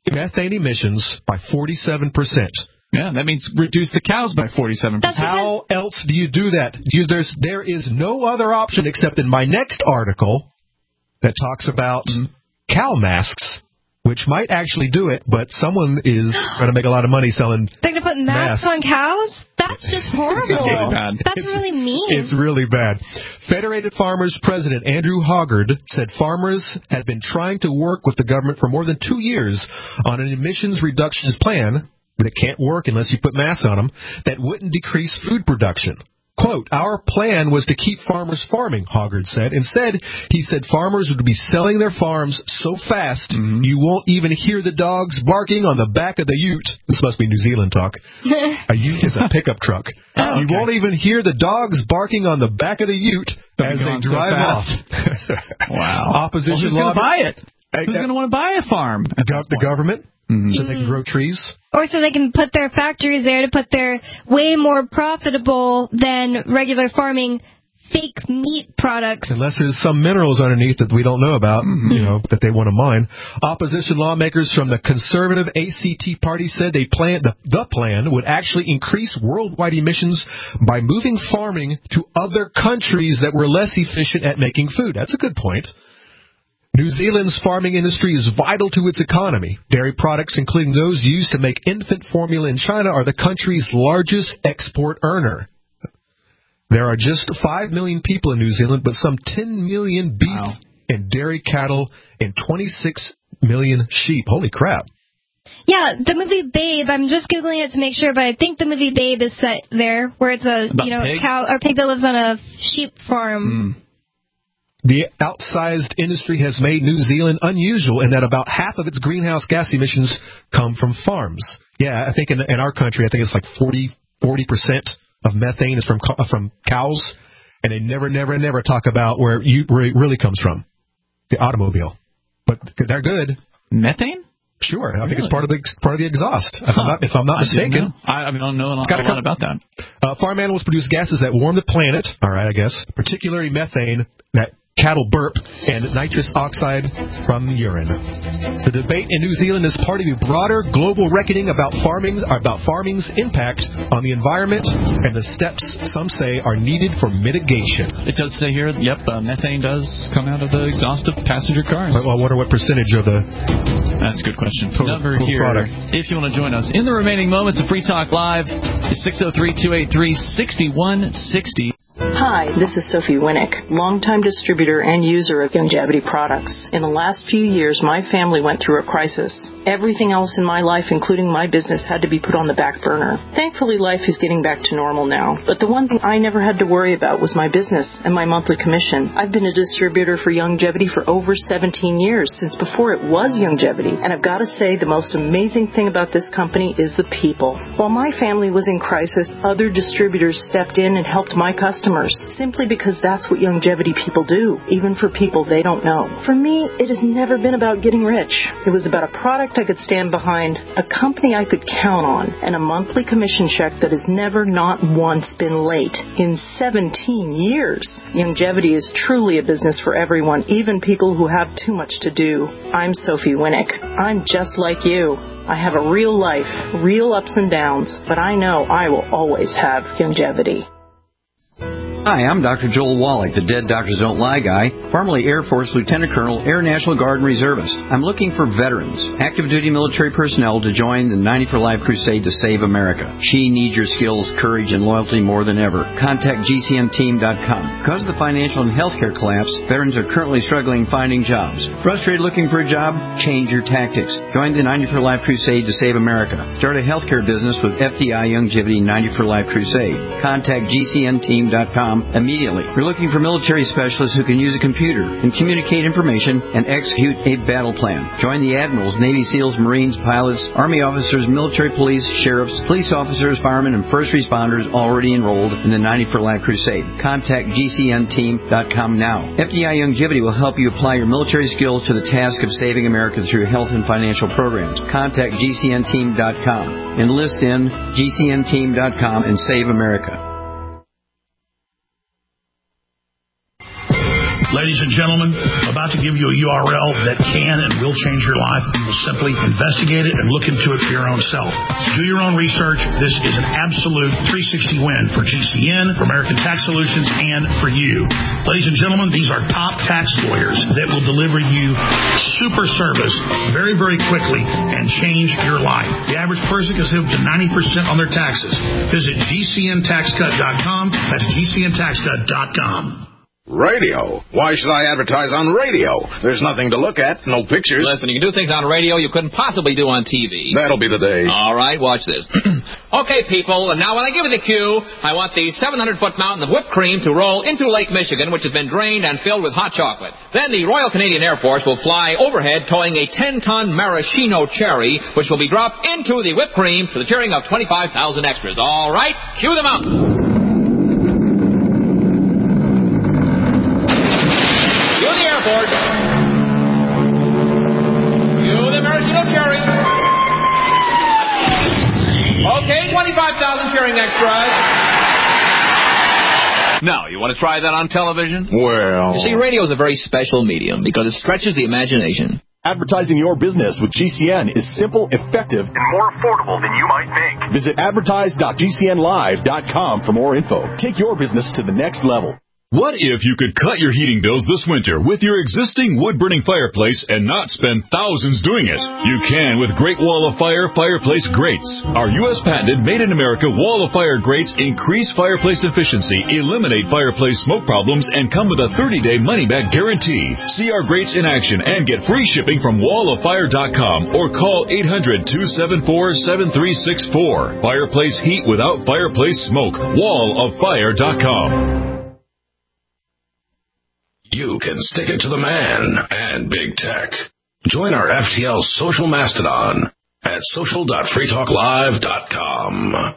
methane emissions by forty-seven percent. Yeah, that means reduce the cows by forty-seven percent. How else do you do that? You, there's, there is no other option except in my next article that talks about mm-hmm. cow masks, which might actually do it, but someone is going to make a lot of money selling They're going to put masks, masks on cows? That's just horrible. It's really bad. That's it's, really mean. It's really bad. Federated Farmers President Andrew Hoggard said farmers had been trying to work with the government for more than two years on an emissions reductions plan that can't work unless you put masks on them, that wouldn't decrease food production. Quote, our plan was to keep farmers farming, Hoggard said. Instead, he said farmers would be selling their farms so fast mm-hmm. you won't even hear the dogs barking on the back of the ute. This must be New Zealand talk. A ute is a pickup truck. Oh, you okay. won't even hear the dogs barking on the back of the ute They're as they drive so off. Wow. Opposition well, who's going to buy it? I, who's going to want to buy a farm? The government. Mm-hmm. So they can grow trees? Or so they can put their factories there to put their way more profitable than regular farming fake meat products. Unless there's some minerals underneath that we don't know about, mm-hmm. you know, that they want to mine. Opposition lawmakers from the conservative A C T party said they plan the, the plan would actually increase worldwide emissions by moving farming to other countries that were less efficient at making food. That's a good point. New Zealand's farming industry is vital to its economy. Dairy products, including those used to make infant formula in China, are the country's largest export earner. There are just five million people in New Zealand, but some ten million beef wow. and dairy cattle and twenty-six million sheep. Holy crap. Yeah, the movie Babe, I'm just Googling it to make sure, but I think the movie Babe is set there, where it's a About you know pig? cow or pig that lives on a sheep farm. Mm. The outsized industry has made New Zealand unusual in that about half of its greenhouse gas emissions come from farms. Yeah, I think in, in our country, I think it's like forty, forty percent of methane is from from cows, and they never, never, never talk about where, you, where it really comes from, the automobile. But they're good. Methane? Sure, I really? think it's part of the part of the exhaust. If huh. I'm not, if I'm not I mistaken, I, I don't know a lot, a lot about that. Uh, farm animals produce gases that warm the planet. All right, I guess, particularly methane that cattle burp, and nitrous oxide from urine. The debate in New Zealand is part of a broader global reckoning about farming's, about farming's impact on the environment and the steps some say are needed for mitigation. It does say here, yep, uh, methane does come out of the exhaust of passenger cars. Well, I wonder what percentage of the... That's a good question. Total, Number total here, product. If you want to join us in the remaining moments of Free Talk Live, is six oh three, two eight three, six one six oh. Hi, this is Sophie Winnick, longtime distributor and user of Youngevity products. In the last few years, my family went through a crisis. Everything else in my life, including my business, had to be put on the back burner. Thankfully, life is getting back to normal now. But the one thing I never had to worry about was my business and my monthly commission. I've been a distributor for Youngevity for over seventeen years, since before it was Youngevity. And I've got to say, the most amazing thing about this company is the people. While my family was in crisis, other distributors stepped in and helped my customers, simply because that's what Youngevity people do, even for people they don't know. For me, it has never been about getting rich. It was about a product I could stand behind, a company I could count on, and a monthly commission check that has never not once been late in seventeen years. Youngevity is truly a business for everyone, even people who have too much to do. I'm Sophie Winnick. I'm just like you. I have a real life, real ups and downs, but I know I will always have Youngevity. Hi, I'm Doctor Joel Wallach, the Dead Doctors Don't Lie guy, formerly Air Force Lieutenant Colonel, Air National Guard and Reservist. I'm looking for veterans, active duty military personnel to join the ninety for Life crusade to save America. She needs your skills, courage, and loyalty more than ever. Contact G C N team dot com. Because of the financial and healthcare collapse, veterans are currently struggling finding jobs. Frustrated looking for a job? Change your tactics. Join the ninety for Life crusade to save America. Start a healthcare business with F D I Youngevity ninety for Life crusade. Contact G C N team dot com immediately. We're looking for military specialists who can use a computer and communicate information and execute a battle plan. Join the admirals, Navy SEALs, Marines, pilots, Army officers, military police, sheriffs, police officers, firemen, and first responders already enrolled in the ninety for Life crusade. Contact G C N team dot com now. F D I Youngevity will help you apply your military skills to the task of saving America through health and financial programs. Contact G C N team dot com. Enlist in G C N team dot com and save America. Ladies and gentlemen, I'm about to give you a U R L that can and will change your life. You will simply investigate it and look into it for your own self. Do your own research. This is an absolute three sixty win for G C N, for American Tax Solutions, and for you. Ladies and gentlemen, these are top tax lawyers that will deliver you super service very, very quickly and change your life. The average person can save up to ninety percent on their taxes. Visit G C N tax cut dot com. That's G C N tax cut dot com. Radio? Why should I advertise on radio? There's nothing to look at, no pictures. Listen, you can do things on radio you couldn't possibly do on T V. That'll be the day. All right, watch this. Okay, people, and now when I give you the cue, I want the seven hundred foot mountain of whipped cream to roll into Lake Michigan, which has been drained and filled with hot chocolate. Then the Royal Canadian Air Force will fly overhead towing a ten ton maraschino cherry, which will be dropped into the whipped cream to the cheering of twenty-five thousand extras. All right, cue the mountain. Board. You the maraschino cherry. Okay, twenty-five thousand cheering extras. Now, you want to try that on television? Well... You see, radio is a very special medium because it stretches the imagination. Advertising your business with G C N is simple, effective, and more affordable than you might think. Visit advertise dot G C N live dot com for more info. Take your business to the next level. What if you could cut your heating bills this winter with your existing wood-burning fireplace and not spend thousands doing it? You can with Great Wall of Fire fireplace grates. Our U S patented made-in-America Wall of Fire grates increase fireplace efficiency, eliminate fireplace smoke problems, and come with a thirty day money-back guarantee. See our grates in action and get free shipping from wall of fire dot com or call eight hundred, two seven four, seven three six four. Fireplace heat without fireplace smoke. wall of fire dot com. You can stick it to the man and big tech. Join our F T L social mastodon at social dot free talk live dot com.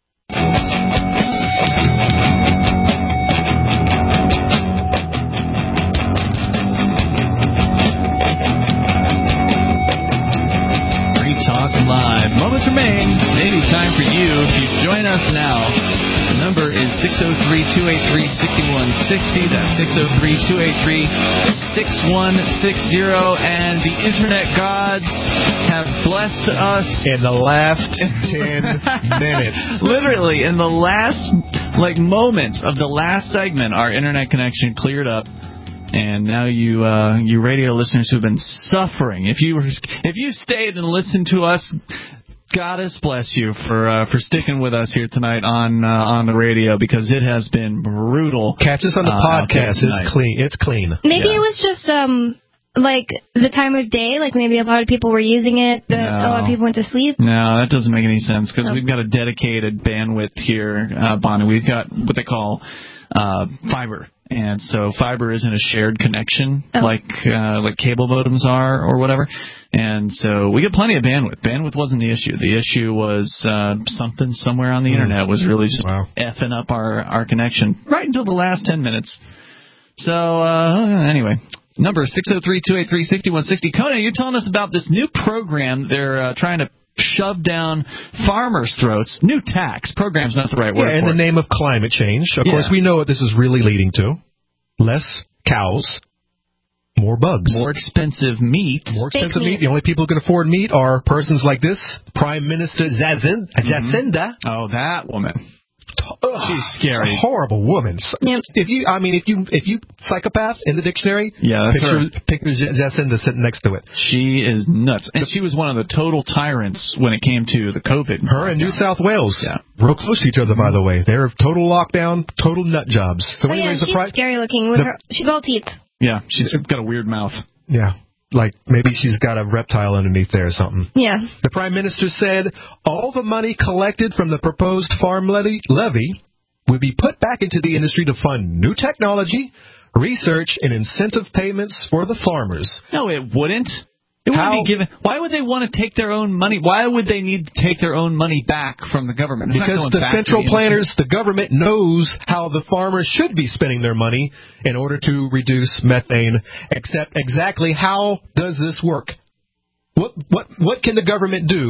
Free Talk Live. Moments remain. Maybe time for you if you join us now. The number is six oh three, two eight three, six one six oh. That's six oh three, two eight three, six one six oh. And the Internet gods have blessed us. In the last ten minutes. Literally, in the last, like, moment of the last segment, our Internet connection cleared up. And now you, uh, you radio listeners who've been suffering, if you were, if you stayed and listened to us, Goddess bless you for uh, for sticking with us here tonight on uh, on the radio, because it has been brutal. Catch us on the uh, podcast. It's clean. It's clean. Maybe yeah. it was just um like the time of day. Like maybe a lot of people were using it. The, no. A lot of people went to sleep. No, that doesn't make any sense, because oh. we've got a dedicated bandwidth here, uh, Bonnie. We've got what they call uh, fiber. And so fiber isn't a shared connection oh. like uh, like cable modems are or whatever. And so we get plenty of bandwidth. Bandwidth wasn't the issue. The issue was uh, something somewhere on the mm. Internet was really just wow. effing up our, our connection right until the last ten minutes. So uh, anyway, number six oh three, two eight three, six one six oh. Conan, you're telling us about this new program they're uh, trying to shove down farmers' throats. New tax. Program's not the right word yeah, in for the it. name of climate change. Of yeah. course, we know what this is really leading to. Less cows, more bugs. More expensive meat. More expensive meat. The only people who can afford meat are persons like this, Prime Minister Jacinda. Mm-hmm. Oh, that woman. Ugh, she's scary. A horrible woman. So yep. If you, I mean, if you, if you psychopath in the dictionary, yeah, that's picture, her. picture Jacinda sitting next to it. She is nuts, and she was one of the total tyrants when it came to the COVID. Her and New South Wales, yeah, real close to each other, by the way. They're total lockdown, total nut jobs. So, oh, anyways, yeah, she's the pri- scary looking. With the, her, she's all teeth. Yeah, she's got a weird mouth. Yeah. Like, maybe she's got a reptile underneath there or something. Yeah. The Prime Minister said all the money collected from the proposed farm levy, levy would be put back into the industry to fund new technology, research, and incentive payments for the farmers. No, it wouldn't. It wouldn't be given. Why would they want to take their own money? Why would they need to take their own money back from the government? It's because the central the planners, the government knows how the farmers should be spending their money in order to reduce methane. Except exactly how does this work? What what what can the government do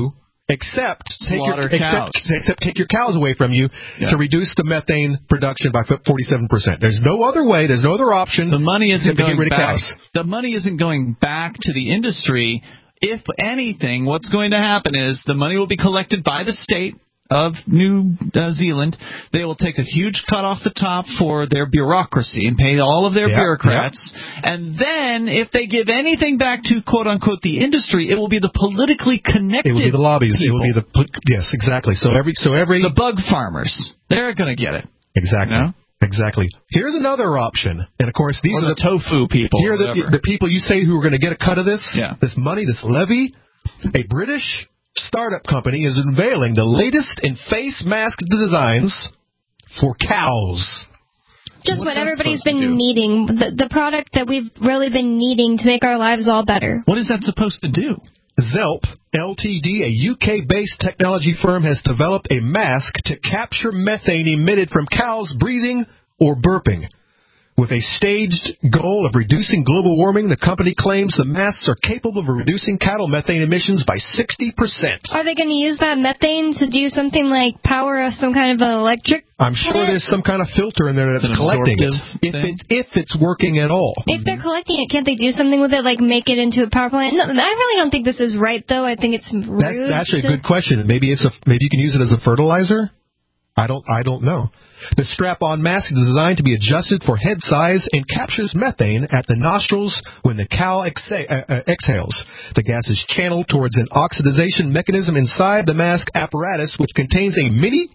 except take your, Slaughter cows. except, except take your cows away from you Yeah. to reduce the methane production by forty-seven percent. There's no other way. There's no other option. The money isn't except to going get rid of back. cows. The money isn't going back to the industry. If anything, what's going to happen is the money will be collected by the state of New uh, Zealand. They will take a huge cut off the top for their bureaucracy and pay all of their Yep, bureaucrats. Yep. And then if they give anything back to, quote-unquote, the industry, it will be the politically connected It will be the lobbies. people. It will be the yes, exactly. So every so every The bug farmers. They're going to get it. exactly. You know? Exactly. Here's another option, and of course these Or are the tofu people. Here are the, whatever. the people you say who are going to get a cut of this, Yeah. this money, this levy. A British startup company is unveiling the latest in face mask designs for cows. Just What's what that everybody's supposed to been do? needing, the, the product that we've really been needing to make our lives all better. What is that supposed to do? Zelp Limited, a U K-based technology firm, has developed a mask to capture methane emitted from cows breathing or burping. With a staged goal of reducing global warming, the company claims the masks are capable of reducing cattle methane emissions by sixty percent. Are they going to use that methane to do something like power some kind of an electric I'm sure plant? there's some kind of filter in there that's An collecting it. absorptive If, thing? it's, if it's working at all. If they're collecting it, can't they do something with it, like make it into a power plant? No, I really don't think this is right, though. I think it's rude. That's actually a to- good question. Maybe it's a, maybe you can use it as a fertilizer. I don't I don't know. The strap-on mask is designed to be adjusted for head size and captures methane at the nostrils when the cow exa- uh, uh, exhales. The gas is channeled towards an oxidization mechanism inside the mask apparatus, which contains a mini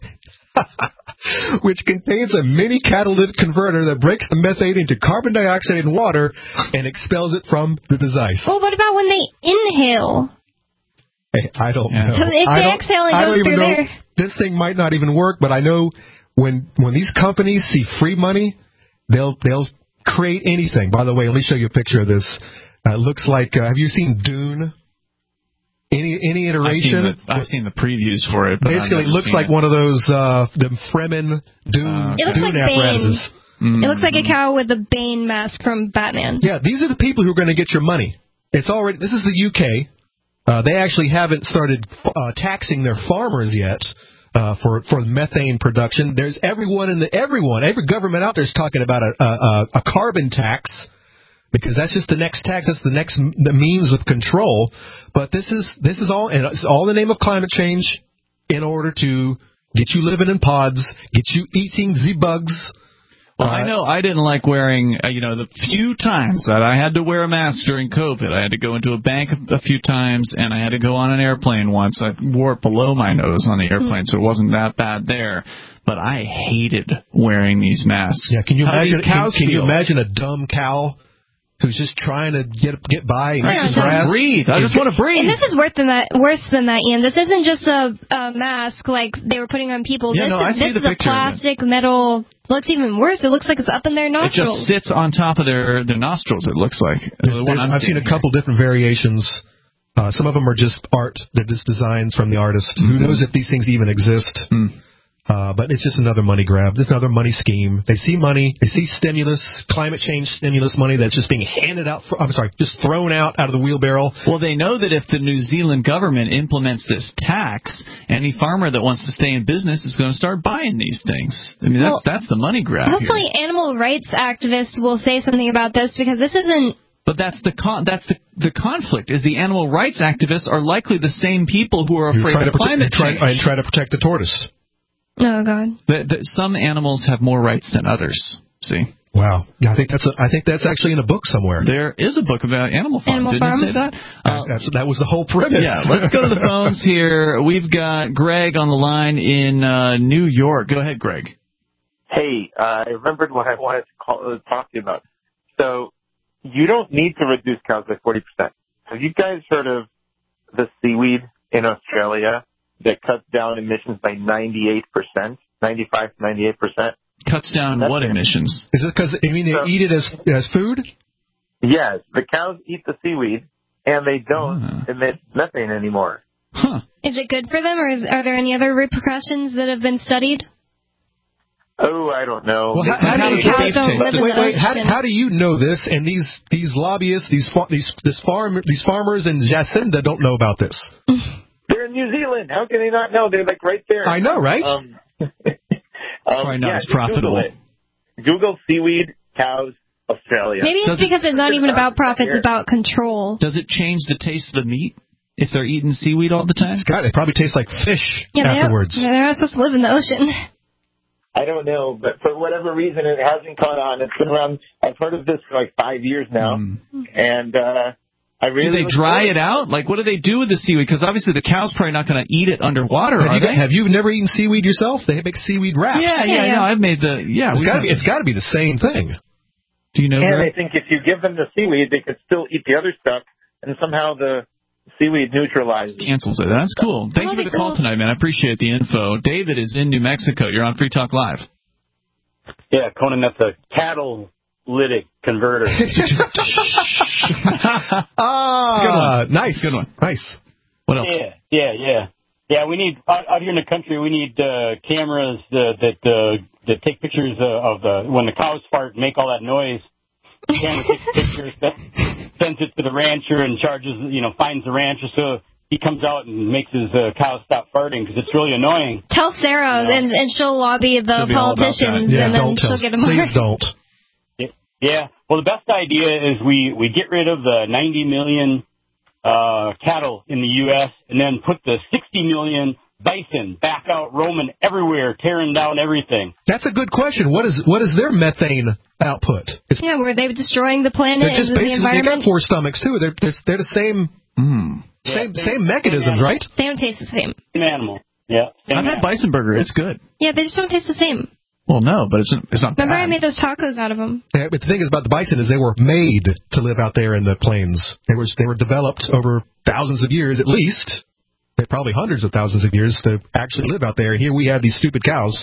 which contains a mini catalytic converter that breaks the methane into carbon dioxide and water and expels it from the device. Well, what about when they inhale? Hey, I don't Yeah. know. So if I they don't- exhale and I don't goes even through know. there. This thing might not even work, but I know when when these companies see free money, they'll they'll create anything. By the way, let me show you a picture of this. Uh, it looks like uh, have you seen Dune? Any any I've seen, iteration? the, I've seen the previews for it. But I've Basically, it never looks seen like it. one of those uh, the Fremen Dune Uh, It looks Dune like Bane. apparatuses. Mm. It looks like a cow with a Bane mask from Batman. Yeah, these are the people who are going to get your money. It's already. This is the U K. Uh, they actually haven't started uh, taxing their farmers yet uh, for for methane production. There's everyone in the everyone, every government out there is talking about a, a a carbon tax because that's just the next tax. That's the next m- the means of control. But this is this is all and it's all in the name of climate change in order to get you living in pods, get you eating the bugs. Well, I know I didn't like wearing, uh, you know, the few times that I had to wear a mask during COVID. I had to go into a bank a, a few times, and I had to go on an airplane once. I wore it below my nose on the airplane, so it wasn't that bad there. But I hated wearing these masks. Yeah, can you How do imagine? these cows can, can you feel? imagine a dumb cow who's just trying to get get by and I eat just some want grass? to breathe. I just want to breathe. And this is worse than that. Worse than that, Ian. This isn't just a, a mask like they were putting on people. Yeah, this no, is, I see this the is a picture of it. plastic metal. Looks even worse. It looks like it's up in their It nostrils. just sits on top of their, their nostrils, it looks like. There's- The one there's- I'm I've seen seeing a couple different variations. Uh, some of them are just art. They're just designs from the artist. Mm-hmm. Who knows if these things even exist? Mm. Uh, but it's just another money grab. It's another money scheme. They see money. They see stimulus, climate change stimulus money that's just being handed out. For, I'm sorry, just thrown out out of the wheelbarrow. Well, they know that if the New Zealand government implements this tax, any farmer that wants to stay in business is going to start buying these things. I mean, that's Well, that's the money grab Hopefully, here. animal rights activists will say something about this because this isn't. But that's the con- that's the the conflict. Is the animal rights activists are likely the same people who are Who afraid try of to prote- climate who try, change. and try to protect the tortoise. Oh God. That, that some animals have more rights than others. See. Wow. Yeah, I think that's a, I think that's actually in a book somewhere. There is a book about Animal Farm. Animal Didn't Farm? it say that? Uh, That's- that was the whole premise. Yeah, let's go to the phones here. We've got Greg on the line in uh, New York. Go ahead, Greg. Hey, uh, I remembered what I wanted to call, uh, talk to you about. So, you don't need to reduce cows by forty percent. Have you guys heard of the seaweed in Australia that cuts down emissions by ninety-eight percent, ninety-five to ninety-eight percent? Cuts down That's what it. emissions? Is it because I mean they So- eat it as as food? Yes, the cows eat the seaweed, and they don't Ah. emit methane anymore. Huh. Is it good for them, or is, are there any other repercussions that have been studied? Oh, I don't know. Well, how, They- how, How do does you, the cows beef don't taste? live in wait, the wait, how, ocean. how do you know this? And these these lobbyists, these fa- these this farm these farmers in Jacinda don't know about this. They're in in New Zealand. How can they not know? They're like right there. I know, right? Um, um, Probably not yeah, as just profitable. Google it. Google seaweed cows Australia. Maybe it's Does it- because it's not even about profit, it's about control. Does it change the taste of the meat if they're eating seaweed all the time? It's got, it probably tastes like fish Yeah, they don't- afterwards. yeah, they're not supposed to live in the ocean. I don't know, but for whatever reason, it hasn't caught on. It's been around. I've heard of this for like five years now, Mm. and uh, I really. Do they look dry forward- it out? Like, what do they do with the seaweed? Because obviously the cow's probably not going to eat it underwater, Have are you, they? have you never eaten seaweed yourself? They make seaweed wraps. Yeah, yeah, yeah. I've made the yeah. It's we got to have be. this. It's got to be the same thing. Do you know? And Greg? I think if you give them the seaweed, they could still eat the other stuff, and somehow the seaweed neutralizes. Cancels it. That's cool. Thank you for the call tonight, man. I appreciate the info. David is in New Mexico. You're on Free Talk Live. Yeah, Conan, that's a catalytic converter. Ah, Good one. nice. Good one. Nice. What else? Yeah, yeah, yeah. Yeah, we need, out, out here in the country, we need uh, cameras uh, that uh, that take pictures uh, of the, when the cows fart and make all that noise. The camera takes pictures, that sends it to the rancher and charges, you know, fines the rancher so he comes out and makes his uh, cows stop farting because it's really annoying. Tell Sarah, and, and she'll lobby the She'll be all about politicians, that. Yeah, and then don't she'll tell- get them Please don't. Yeah. Well, the best idea is we, we get rid of the ninety million uh, cattle in the U S and then put the sixty million bison back out roaming everywhere, tearing down everything. That's a good question. What is what is their methane output? It's, Yeah, were they destroying the planet they're just and the basically they got environment? four stomachs too. They're they're, they're the same Mm. same same mechanisms, right? They don't taste the same. Same animal. Yeah. I've had bison burger. It's good. Yeah, they just don't taste the same. Well, no, but it's it's not Remember I bad. made those tacos out of them? Yeah, but the thing is about the bison is they were made to live out there in the plains. They were they were developed over thousands of years at least, probably hundreds of thousands of years to actually live out there. Here we have these stupid cows.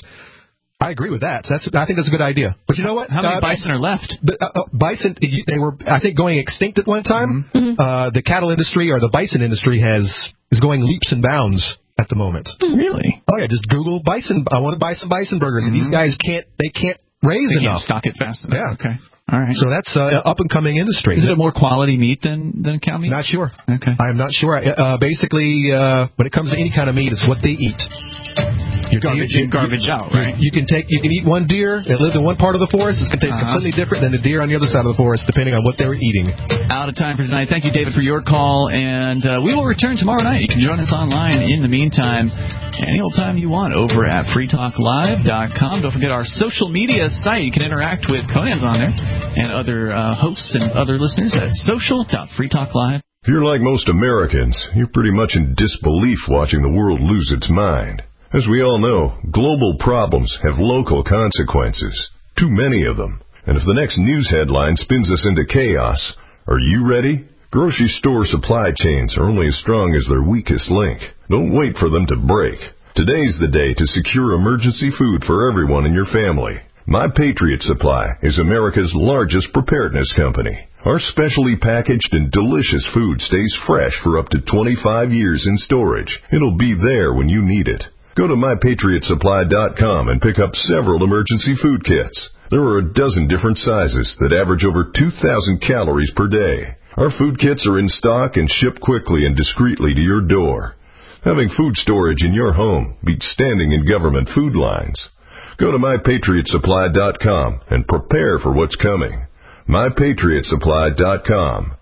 I agree with that. That's I think that's a good idea. But you know what? How many uh, bison are left? The, uh, uh, bison, they were I think going extinct at one time. Mm-hmm. Uh, the cattle industry or the bison industry has is going leaps and bounds at the moment. Really? Oh yeah, just Google bison. I want to buy some bison burgers, and these guys can't. They can't raise They can't enough. stock it fast enough. Yeah. Okay. All right. So that's uh, up and coming industry. Is it a more quality meat than than cow meat? Not sure. Okay. I am not sure. Uh, basically, uh, when it comes to any kind of meat, it's what they eat. You Garbage in, garbage out, right? You can take, you can eat one deer that lives in one part of the forest. It's going to taste Uh-huh. completely different than the deer on the other side of the forest, depending on what they were eating. Out of time for tonight. Thank you, David, for your call, and uh, we will return tomorrow night. You can join us online in the meantime, any old time you want, over at free talk live dot com. Don't forget our social media site. You can interact with Conan's on there and other uh, hosts and other listeners at social dot free talk live. If you're like most Americans, you're pretty much in disbelief watching the world lose its mind. As we all know, global problems have local consequences, too many of them. And if the next news headline spins us into chaos, are you ready? Grocery store supply chains are only as strong as their weakest link. Don't wait for them to break. Today's the day to secure emergency food for everyone in your family. My Patriot Supply is America's largest preparedness company. Our specially packaged and delicious food stays fresh for up to twenty-five years in storage. It'll be there when you need it. Go to my patriot supply dot com and pick up several emergency food kits. There are a dozen different sizes that average over two thousand calories per day. Our food kits are in stock and ship quickly and discreetly to your door. Having food storage in your home beats standing in government food lines. Go to my patriot supply dot com and prepare for what's coming. my patriot supply dot com.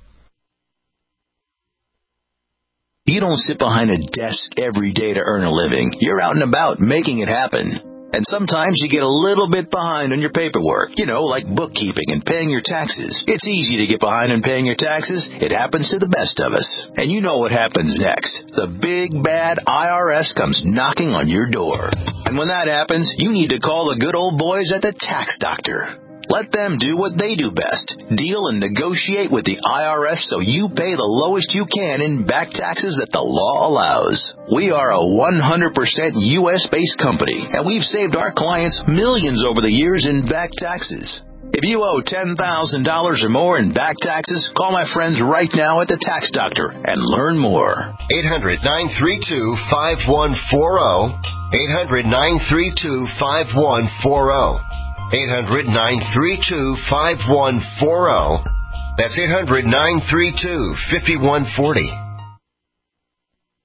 You don't sit behind a desk every day to earn a living. You're out and about making it happen. And sometimes you get a little bit behind on your paperwork, you know, like bookkeeping and paying your taxes. It's easy to get behind on paying your taxes. It happens to the best of us. And you know what happens next. The big, bad I R S comes knocking on your door. And when that happens, you need to call the good old boys at the Tax Doctor. Let them do what they do best. Deal and negotiate with the I R S so you pay the lowest you can in back taxes that the law allows. We are a one hundred percent U S-based company, and we've saved our clients millions over the years in back taxes. If you owe ten thousand dollars or more in back taxes, call my friends right now at the Tax Doctor and learn more. eight hundred, nine three two, five one four zero. eight hundred, nine three two, five one four zero. eight hundred, nine three two, five one four zero. That's eight hundred, nine three two, five one four zero.